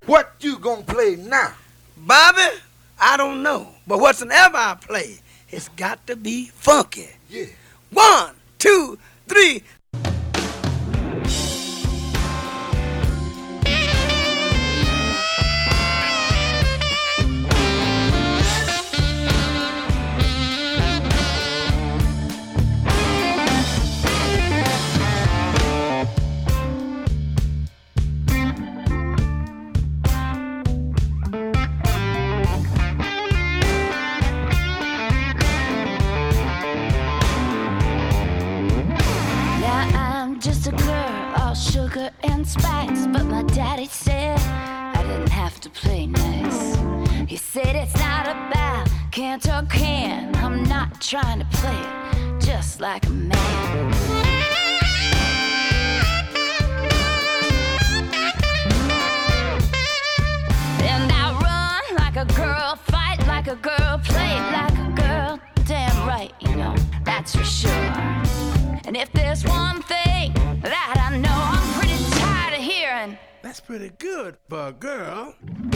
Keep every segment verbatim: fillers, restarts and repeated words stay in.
What you gonna play now? Bobby, I don't know. But whatsoever I play, it's got to be funky. Yeah. One, two, three. Sugar and spice, but my daddy said I didn't have to play nice. He said it's not about can't or can. I'm not trying to play it just like a man. And I run like a girl, fight like a girl, play like a girl. Damn right, you know, that's for sure. And if there's one thing that I know I'm pretty tired of hearing, that's pretty good for a girl.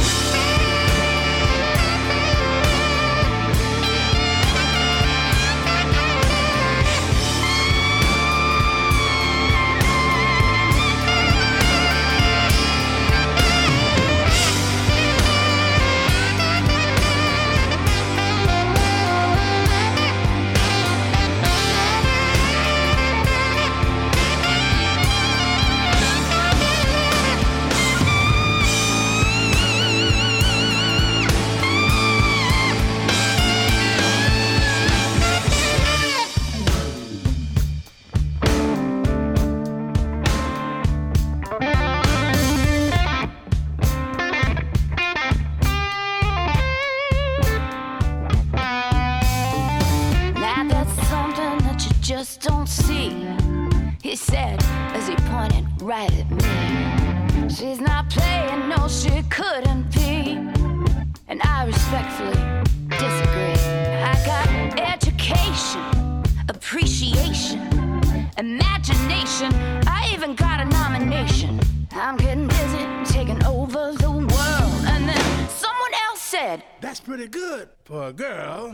Just don't see, he said as he pointed right at me. She's not playing, no, she couldn't be. And I respectfully disagree. I got education, appreciation, imagination. I even got a nomination. I'm getting busy taking over the world. And then someone else said, that's pretty good for a girl.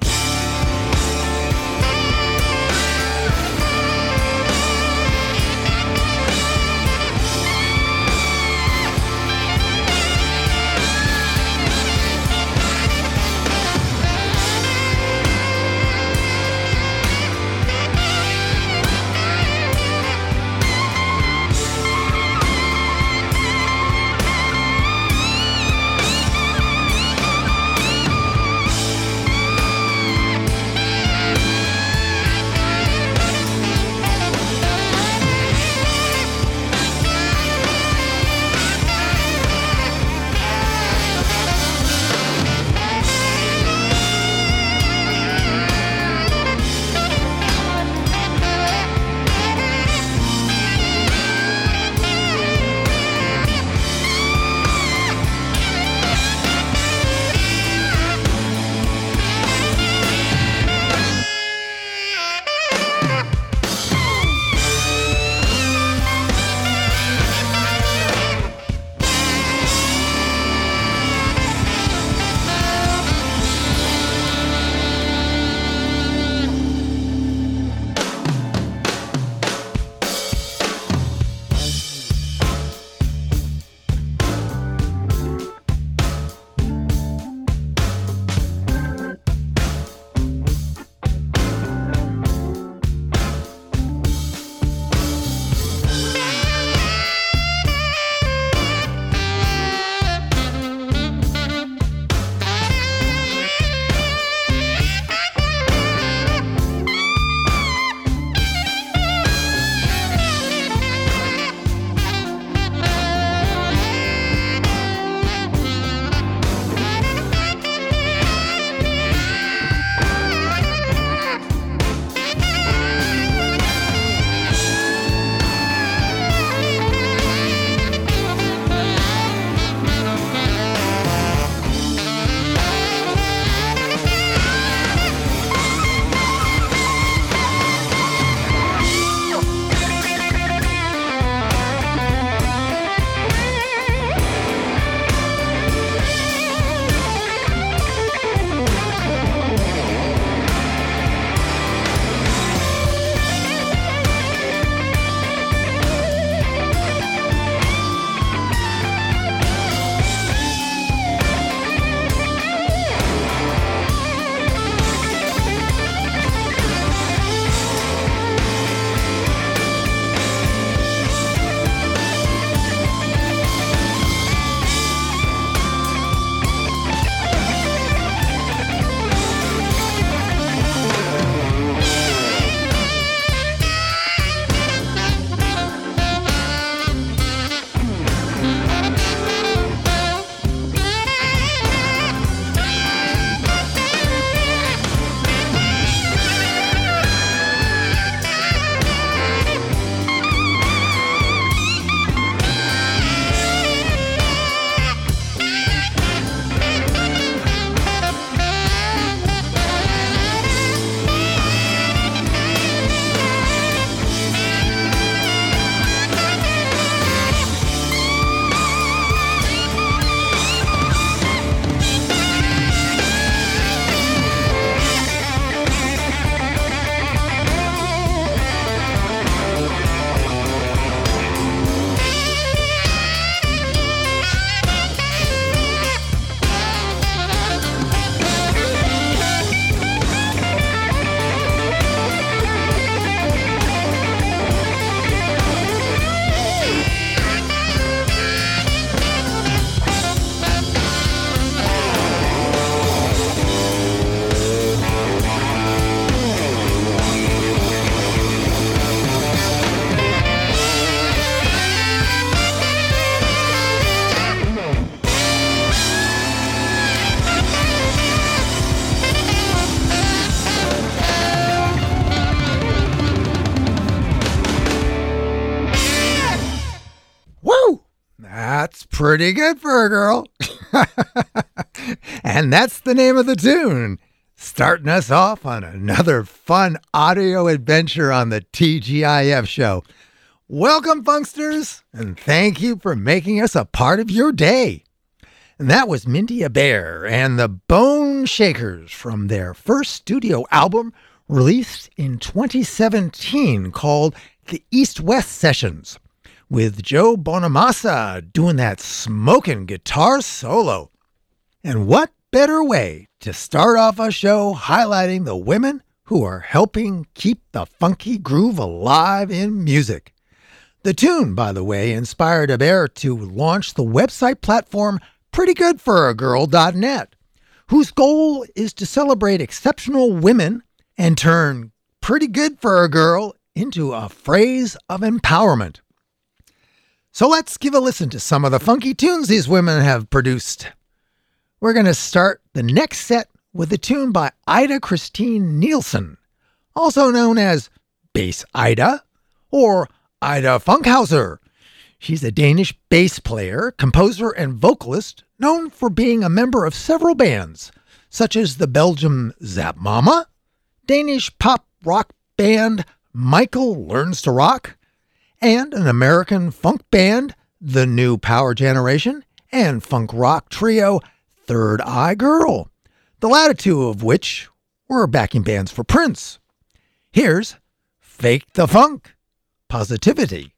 Pretty good for a girl. And that's the name of the tune, starting us off on another fun audio adventure on the T G I F show. Welcome, Funksters, and thank you for making us a part of your day. And that was Mindy Abair and the Bone Shakers from their first studio album released in twenty seventeen called The East-West Sessions, with Joe Bonamassa doing that smoking guitar solo. And what better way to start off a show highlighting the women who are helping keep the funky groove alive in music. The tune, by the way, inspired Abair to launch the website platform pretty good for a girl dot net, whose goal is to celebrate exceptional women and turn pretty good for a girl into a phrase of empowerment. So let's give a listen to some of the funky tunes these women have produced. We're going to start the next set with a tune by Ida Christine Nielsen, also known as Bass Ida or Ida Funkhauser. She's a Danish bass player, composer, and vocalist known for being a member of several bands, such as the Belgian Zap Mama, Danish pop rock band Michael Learns to Rock, and an American funk band, The New Power Generation, and funk rock trio Third Eye Girl, the latter two of which were backing bands for Prince. Here's Fake the Funk, Positivity.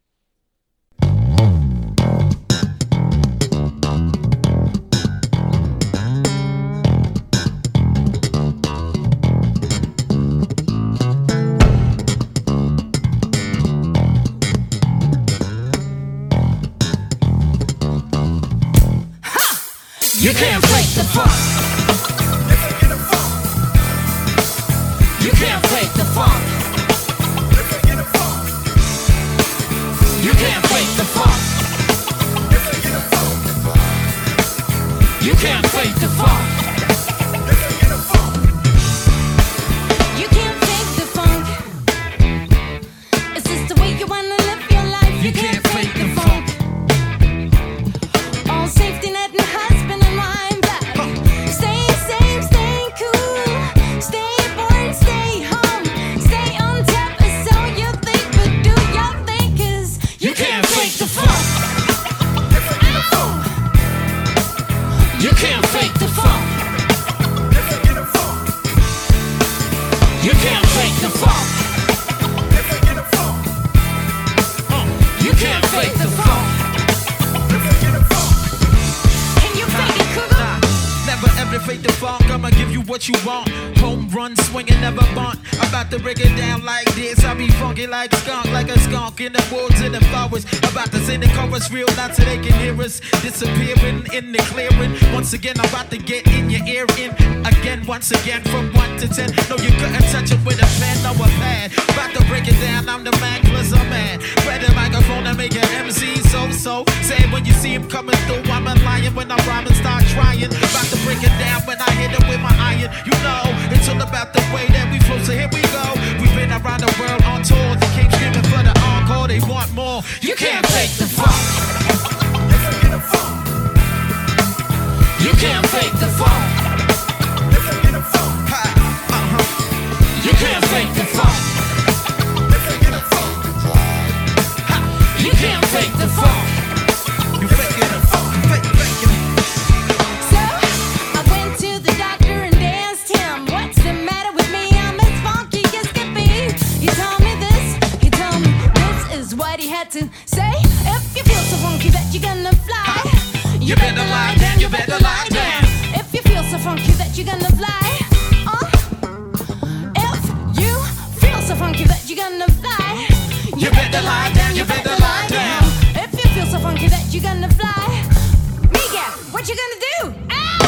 You can't fake the funk. You can't fake the funk. You can't fake the funk. You can't fake the funk. You can't fake the funk. Is this the way you wanna live your life? You can't fake the funk. All safety net and husband and wife, stay safe, stay cool, stay born, stay home, stay on top. Is all you think, but do your thing, 'cause You can't fake the funk. You can't fake the funk. You can't fake the funk. You can't fake the funk. Can you fake it, cougar? Never ever fake the funk, I'ma give you what you want. Home run swinging, never bunt. About to break it down like this. I be funky like skunk, like a skunk in the woods, in the forest. About to sing the chorus real loud so they can hear us disappearing in the clearing. Once again, I'm about to get in your ear in again, once again, from one to ten. No, you couldn't touch it with a pen or a pad. About to break it down, I'm the man, cause I'm mad. Grab the microphone and make an M C so-so. Say when you see him coming through, I'm a lion. When I rhyme and start trying, about to break it down when I hit it with my iron. You know, it's all about the way that we flow, so here we go. We've been around the world on tour. They keep screaming for the encore, they want more. You can't fake the funk. You can't fake the funk. Ha, uh-huh. You can't fake the funk. Ha, you can't fake the funk. You faking the funk, fake, faking. So, I went to the doctor and asked him, what's the matter with me? I'm as funky as can be. He told me this, he told me this is what he had to say. If you feel so funky that you're gonna fly, You better lie down, you better lie down. If you feel so funky that you're gonna fly, uh, if you feel so funky that you're gonna fly, You better lie down, you better lie down. If you feel so funky that you're gonna fly, Mika, what you gonna do? Ow!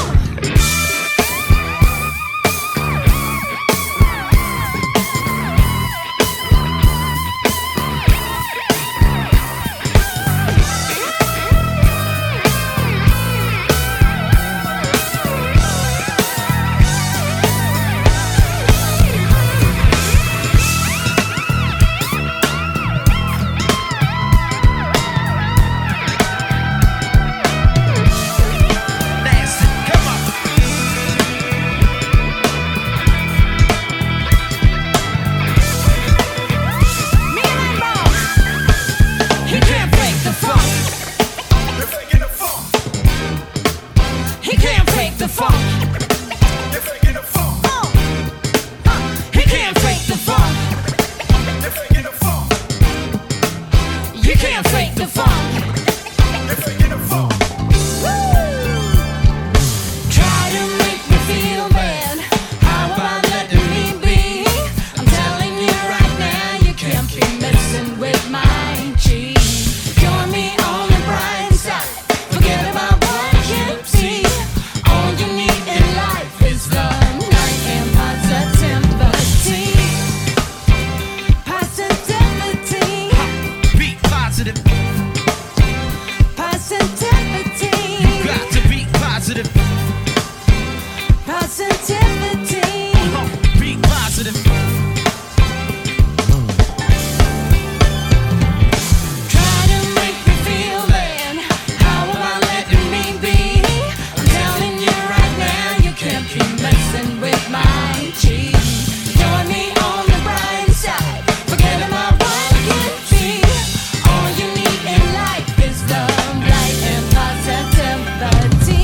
the funk. You're faking the funk. He can't fake the funk. You're faking the funk. You can't fake the funk. You're faking the funk. Try to make me feel bad. How about letting me be? I'm telling you right now, you can't be messing with my cheese. Join me on the bright side. Forget about what you can't see. All you need in life is the night and positivity. Positivity. Be positive. Positivity. You got to be positive. Positivity. Uh-huh. Be positive. Try to make me feel bad. How about letting me be? I'm telling you right now, you can't be messing with my cheese. Join me on the bright side. Forget about what you can't see. All you need in life is love, light, and positivity.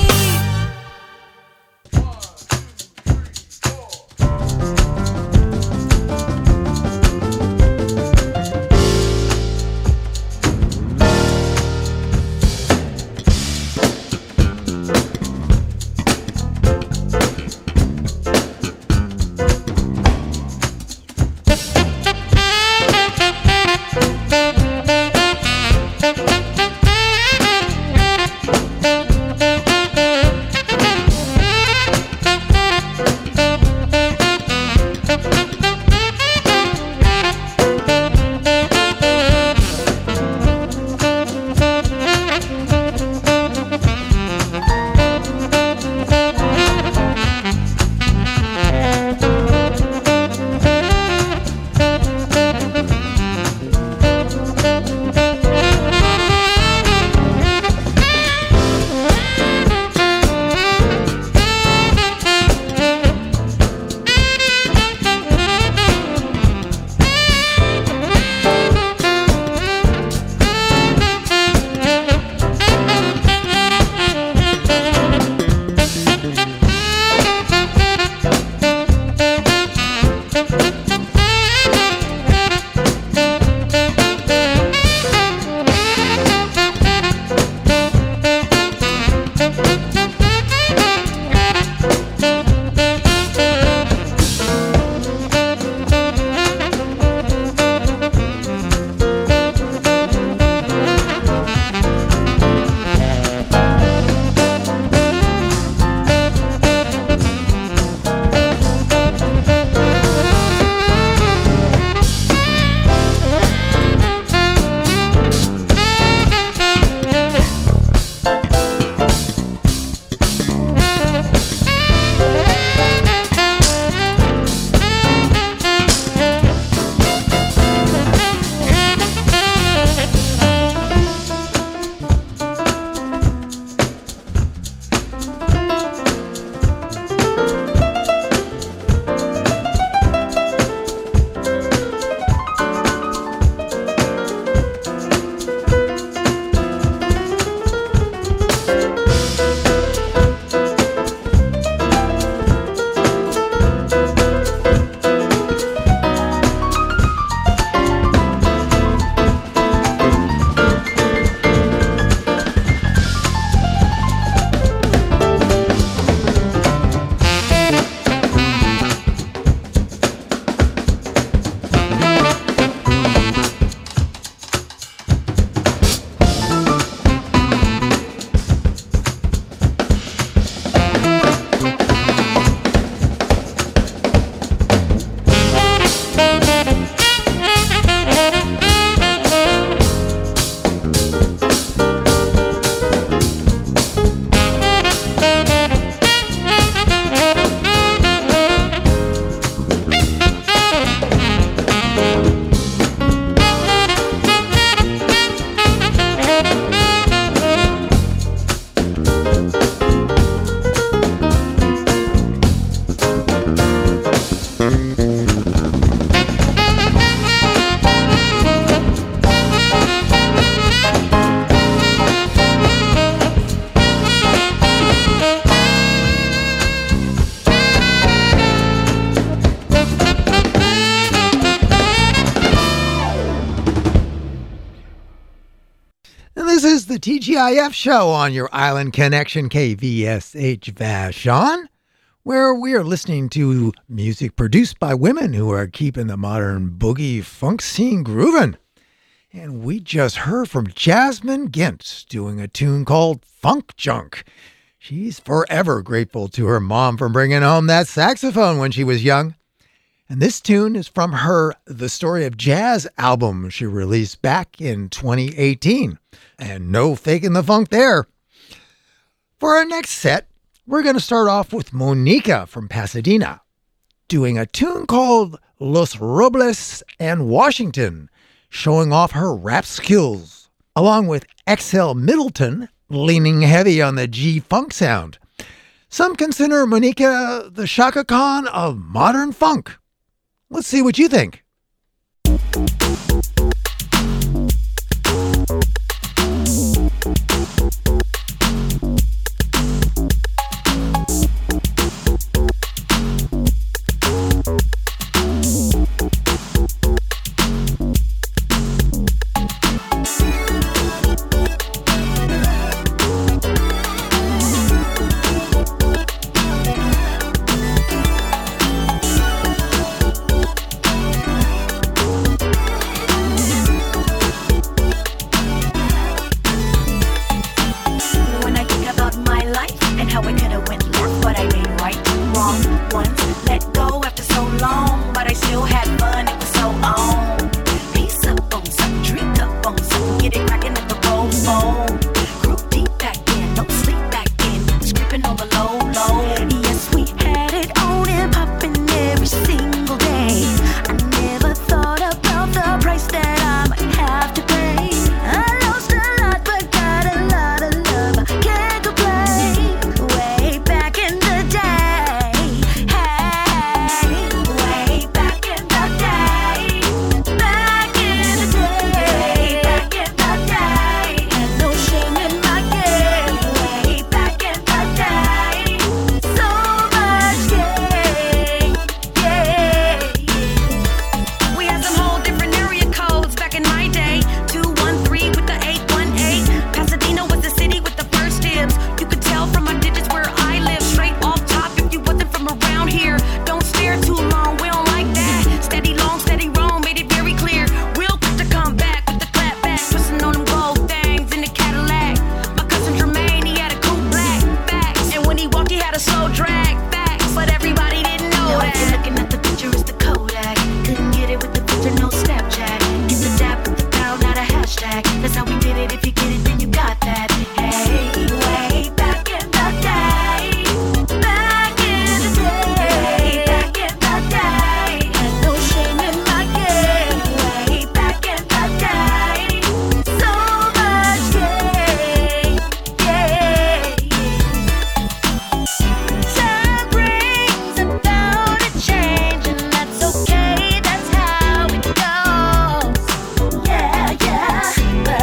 T G I F show on your Island Connection K V S H Vashon, where we are listening to music produced by women who are keeping the modern boogie funk scene grooving. And we just heard from Jasmine Gintz doing a tune called Funk Junk. She's forever grateful to her mom for bringing home that saxophone when she was young. And this tune is from her The Story of Jazz album she released back in twenty eighteen. And no faking the funk there. For our next set, we're going to start off with Monica from Pasadena, doing a tune called Los Robles and Washington, showing off her rap skills, along with X L Middleton, leaning heavy on the G-funk sound. Some consider Monica the Chaka Khan of modern funk. Let's see what you think. Yeah, yeah.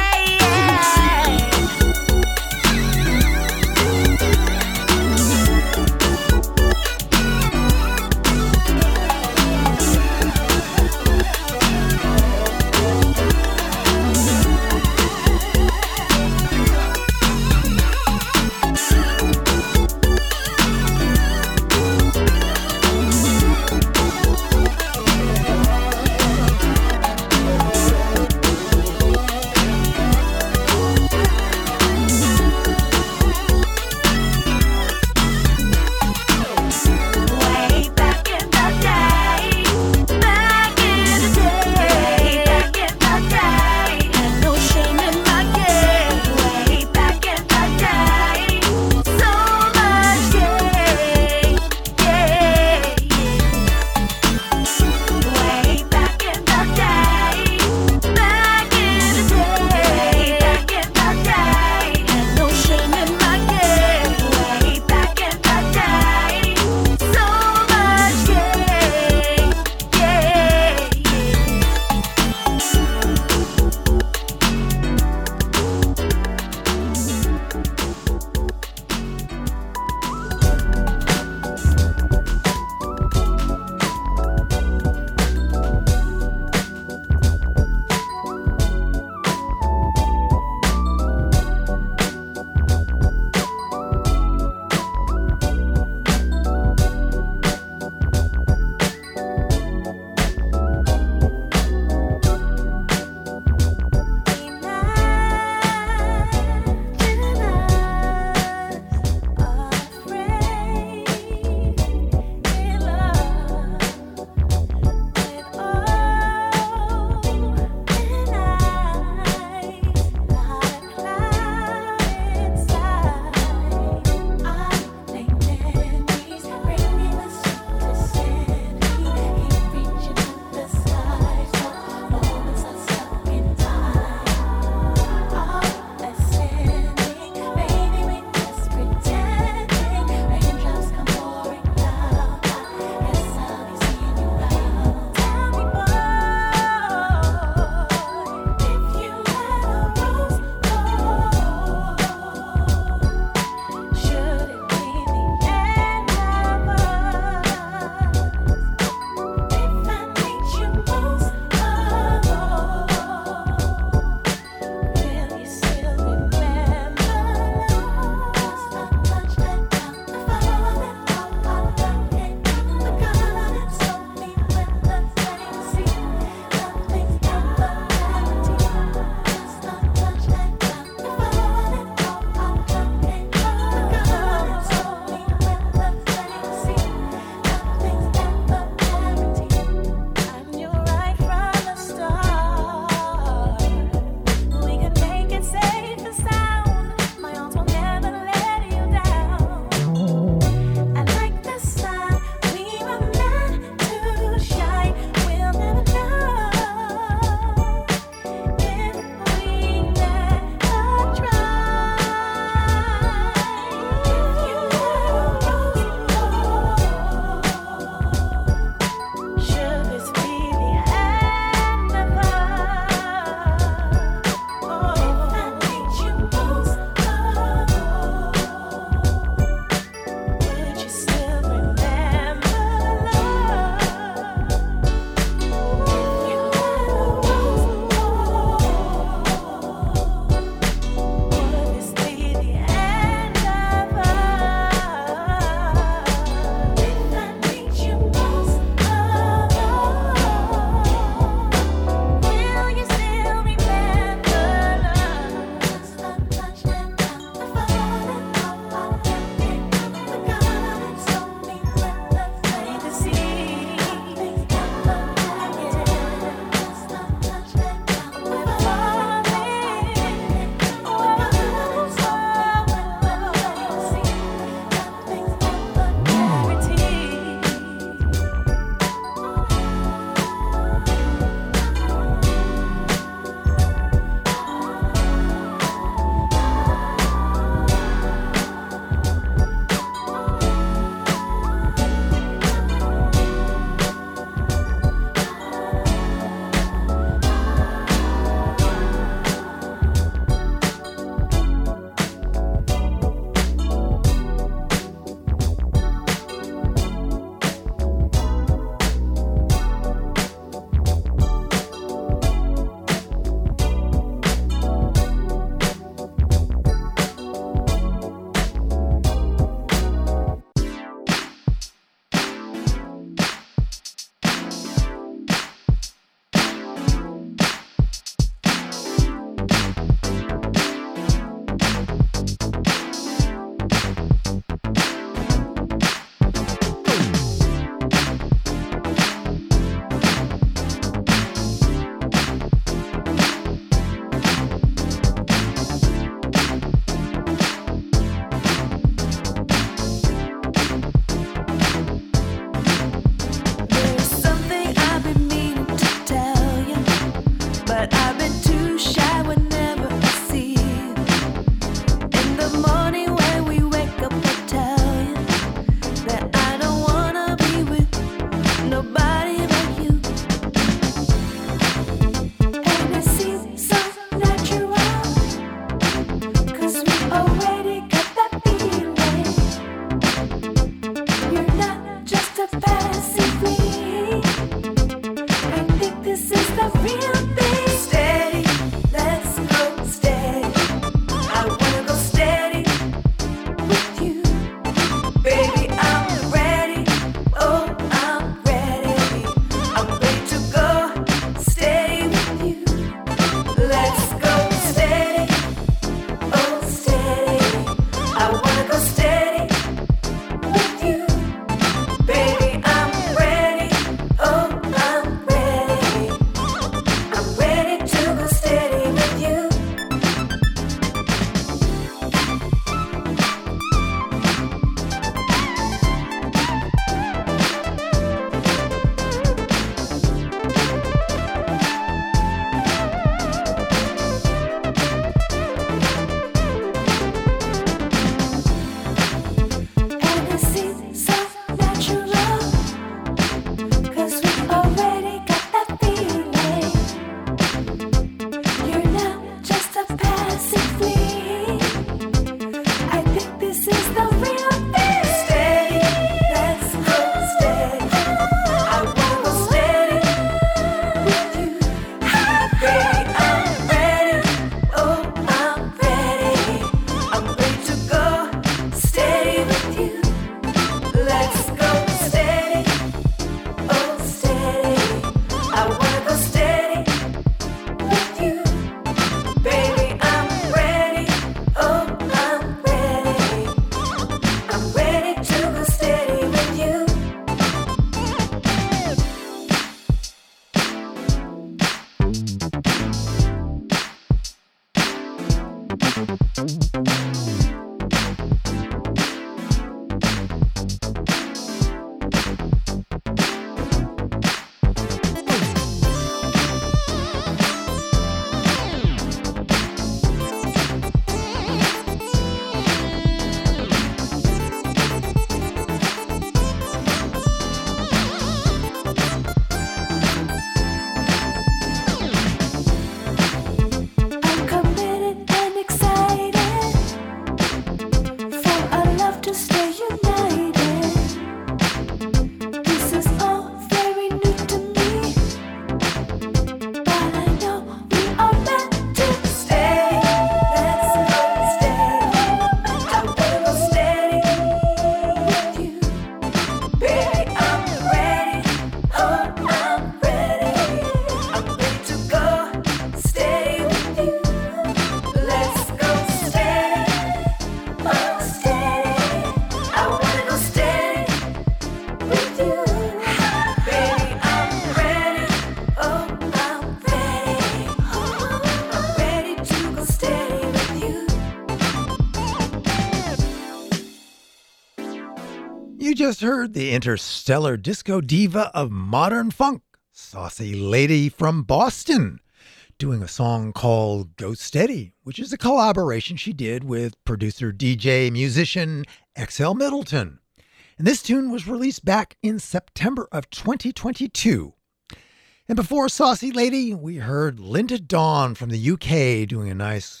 You just heard the interstellar disco diva of modern funk, Saucy Lady from Boston, doing a song called Go Steady, which is a collaboration she did with producer, D J, musician X L Middleton. And this tune was released back in September of twenty twenty-two. And before Saucy Lady, we heard Linda Dawn from the U K doing a nice,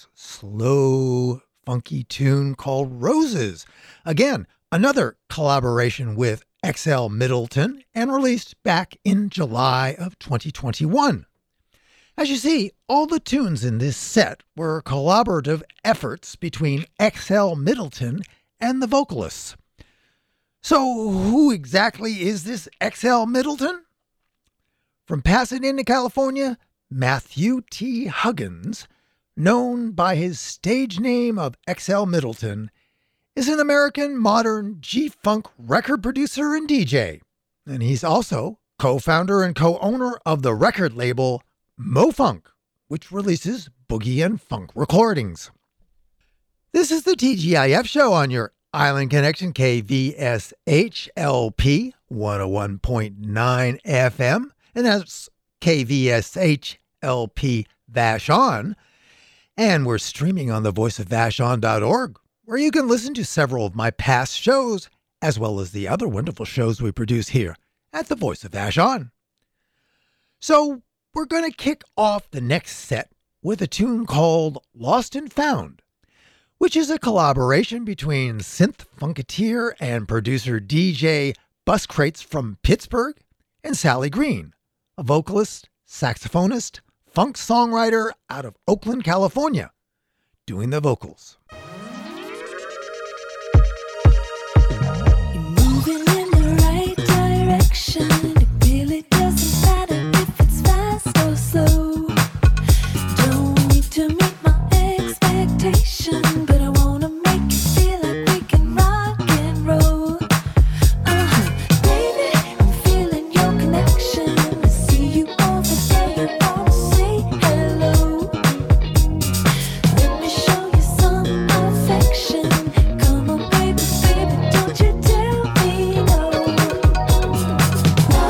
slow, funky tune called Roses. Again, another collaboration with X L Middleton and released back in July of twenty twenty-one. As you see, all the tunes in this set were collaborative efforts between X L Middleton and the vocalists. So who exactly is this X L Middleton? From Pasadena, California, Matthew T. Huggins, known by his stage name of X L Middleton, is an American modern G-Funk record producer and D J. And he's also co-founder and co-owner of the record label MoFunk, which releases boogie and funk recordings. This is the T G I F show on your Island Connection K V S H L P one oh one point nine F M, and that's K V S H L P Vashon. And we're streaming on the voice of vashon dot org, where you can listen to several of my past shows, as well as the other wonderful shows we produce here at the Voice of Vashon. So we're going to kick off the next set with a tune called Lost and Found, which is a collaboration between synth funketeer and producer D J Bus Crates from Pittsburgh and Sally Green, a vocalist, saxophonist, funk songwriter out of Oakland, California, doing the vocals. Moving in the right direction. It really doesn't matter if it's fast or slow. Don't need to meet my expectation, but I wanna make you feel like we can rock and roll. Uh-huh, baby, I'm feeling your connection. I see you over there, I wanna say hello. Let me show you some affection. Come on, baby, baby, don't you tell me no.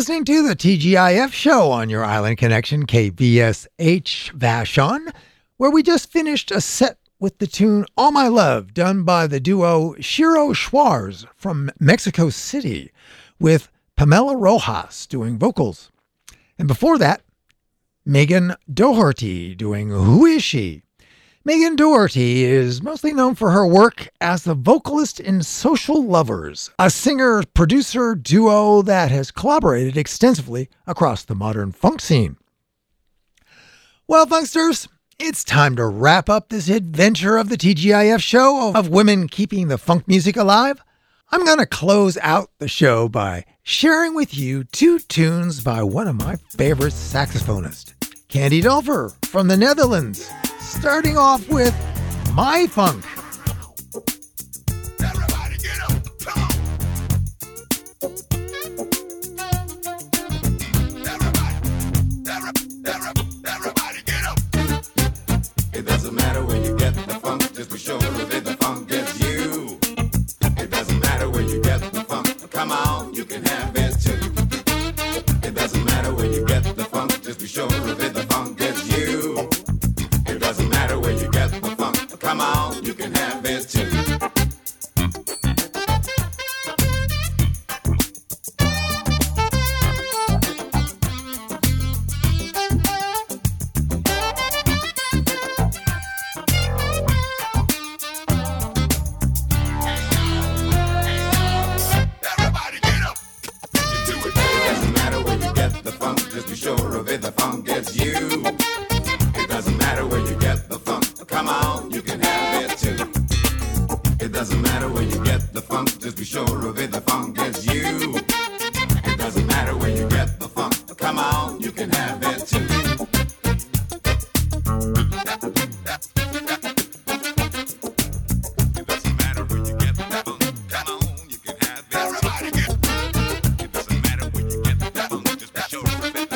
listening to the T G I F show on your Island Connection, K B S H Vashon, where we just finished a set with the tune All My Love, done by the duo Shiro Schwarz from Mexico City, with Pamela Rojas doing vocals. And before that, Megan Doherty doing Who Is She? Megan Doherty is mostly known for her work as the vocalist in Social Lovers, a singer-producer duo that has collaborated extensively across the modern funk scene. Well, funksters, it's time to wrap up this adventure of the T G I F show of women keeping the funk music alive. I'm going to close out the show by sharing with you two tunes by one of my favorite saxophonists, Candy Dulfer from the Netherlands, starting off with My Funk. Everybody get up, come on. Everybody, every, every, everybody get up. It doesn't matter where you get the funk, just be sure that the funk gets you. It doesn't matter where you get the funk, come on, you can have it too. It doesn't matter where you get the funk, just be sure that the funk gets you. It doesn't matter where you get the funk, come on, you can have it too. Be sure of it, the funk gets you. It doesn't matter where you get the funk, come on, you can have it too. It doesn't matter where you get the funk, just be sure of it, the funk gets you. It doesn't matter where you get the funk, come on, you can have it too. It doesn't matter where you get the funk, come on, you can have it. Everybody get. It doesn't matter where you get the funk, just be sure of it.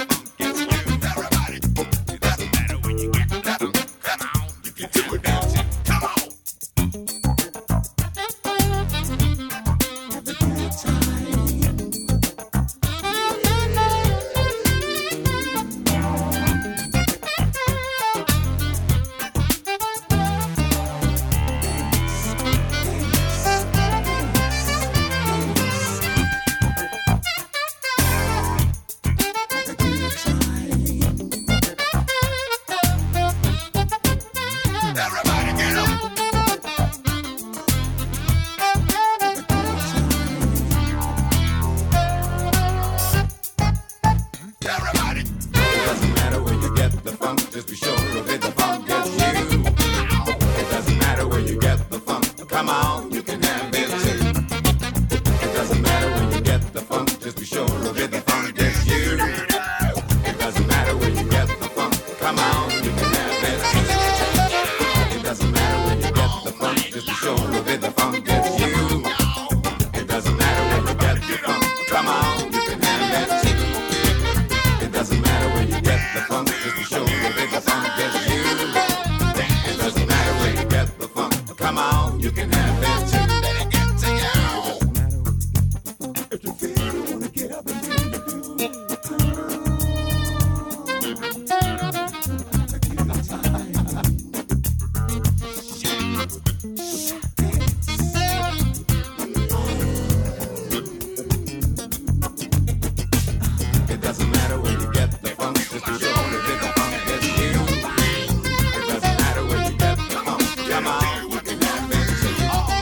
Come on, you can have it too.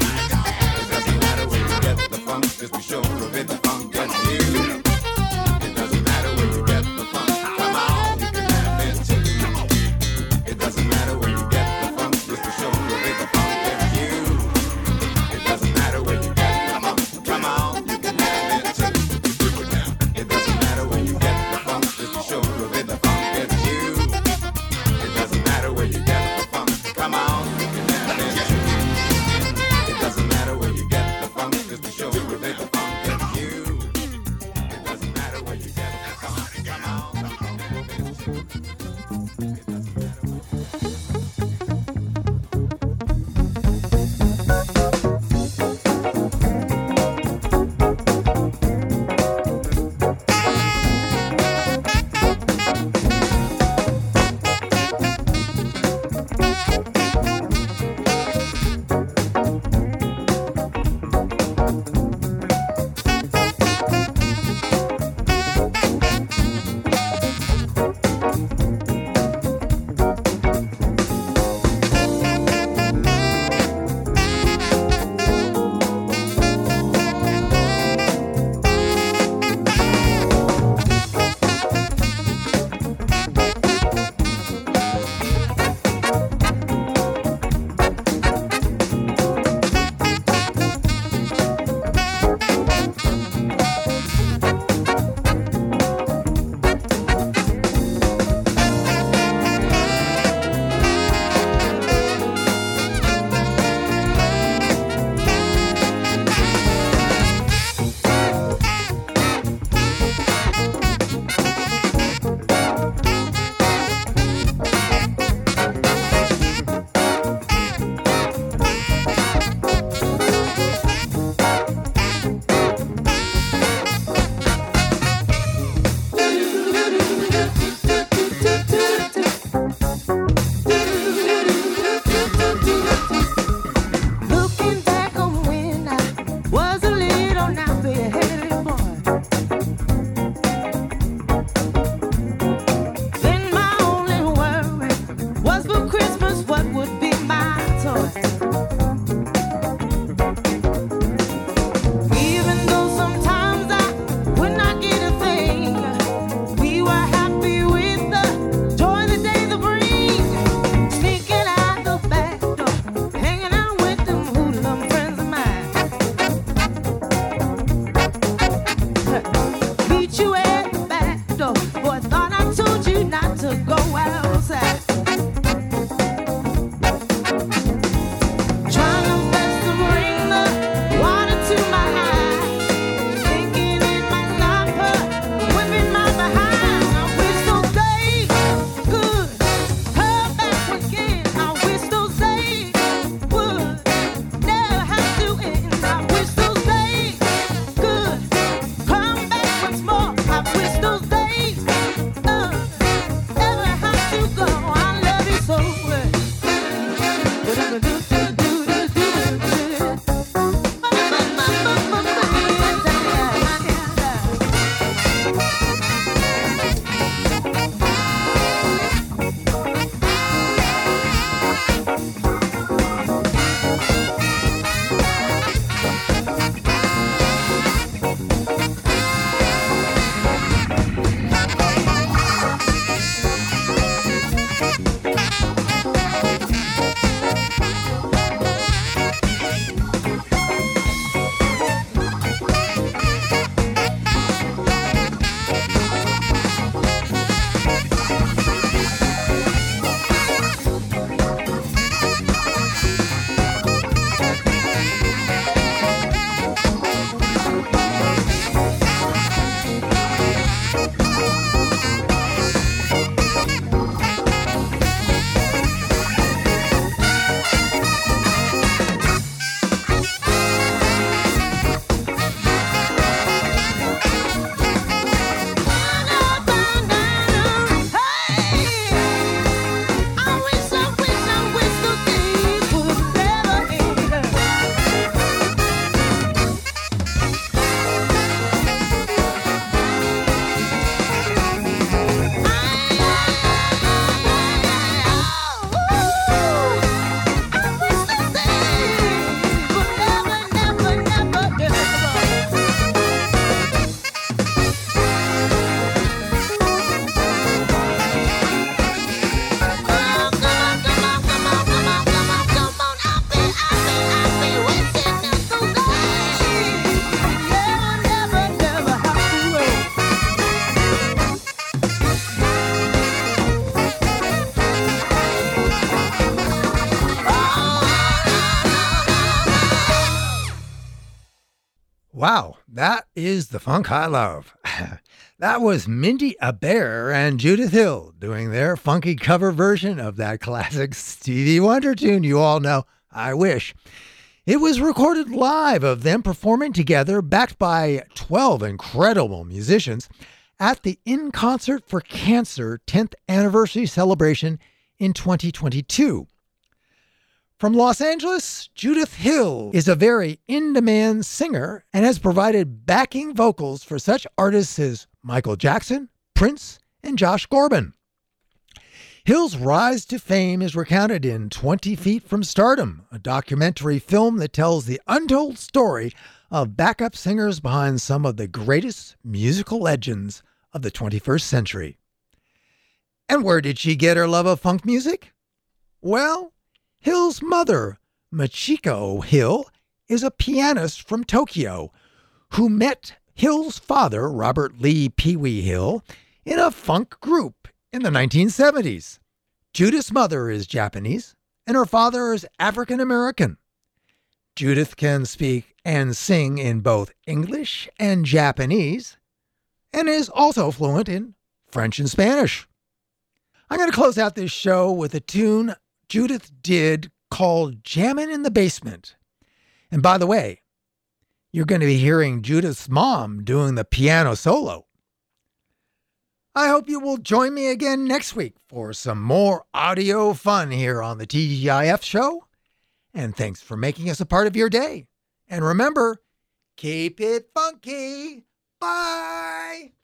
Wow, that is the funk I love. That was Mindy Aber and Judith Hill doing their funky cover version of that classic Stevie Wonder tune you all know, I Wish. It was recorded live of them performing together, backed by twelve incredible musicians, at the In Concert for Cancer tenth anniversary celebration in twenty twenty-two. From Los Angeles, Judith Hill is a very in-demand singer and has provided backing vocals for such artists as Michael Jackson, Prince, and Josh Groban. Hill's rise to fame is recounted in twenty feet from Stardom, a documentary film that tells the untold story of backup singers behind some of the greatest musical legends of the twenty-first century. And where did she get her love of funk music? Well, Hill's mother, Machiko Hill, is a pianist from Tokyo who met Hill's father, Robert Lee Pee Wee Hill, in a funk group in the nineteen seventies. Judith's mother is Japanese, and her father is African American. Judith can speak and sing in both English and Japanese, and is also fluent in French and Spanish. I'm going to close out this show with a tune Judith did called Jammin' in the Basement. And by the way, you're going to be hearing Judith's mom doing the piano solo. I hope you will join me again next week for some more audio fun here on the T G I F show. And thanks for making us a part of your day. And remember, keep it funky. Bye.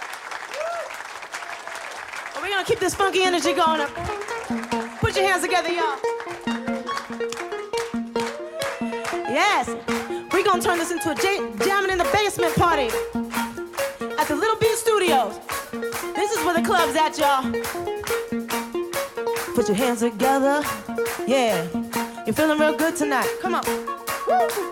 Well, we're going to keep this funky energy going up. Put your hands together, y'all. Yes. We're going to turn this into a j- jamming in the basement party at the Little Beat Studios. This is where the club's at, y'all. Put your hands together. Yeah. You're feeling real good tonight. Come on. Woo.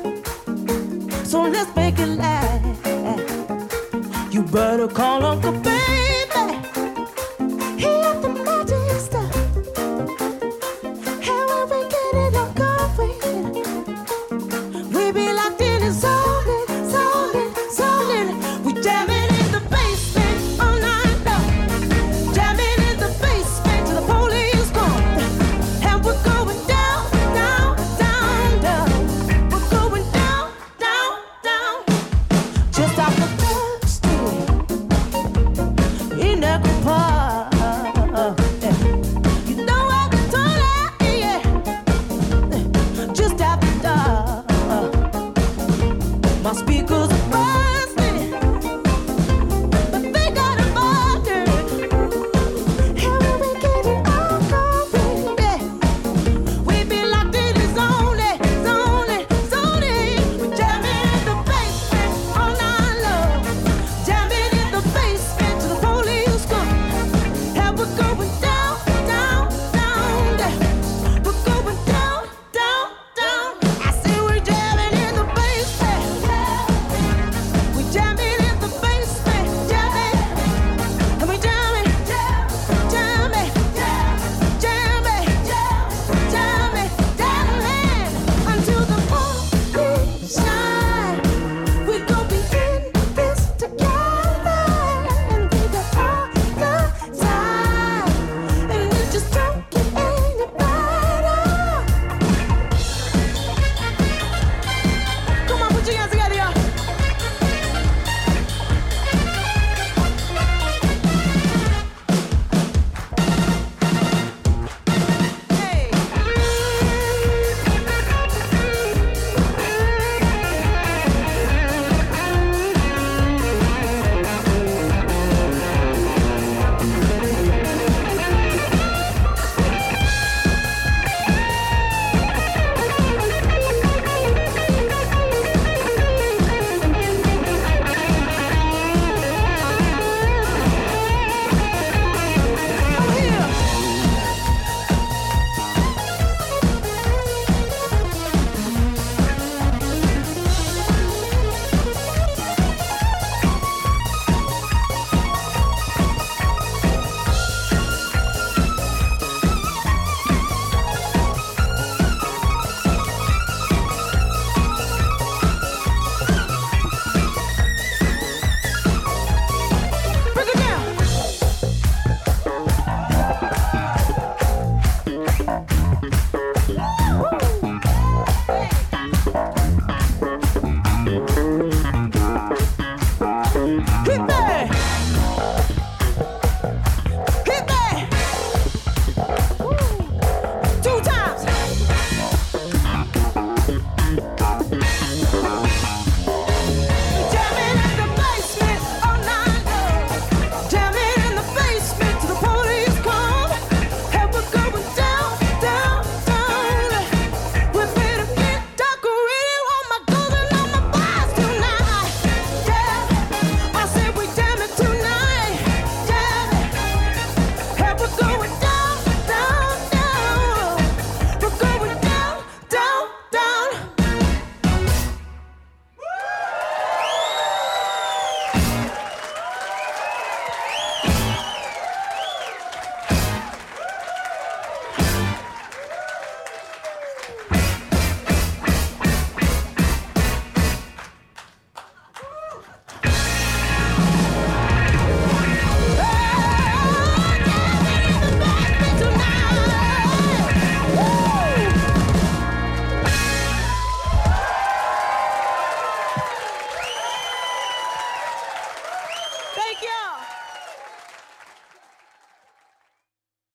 Call Uncle Ben.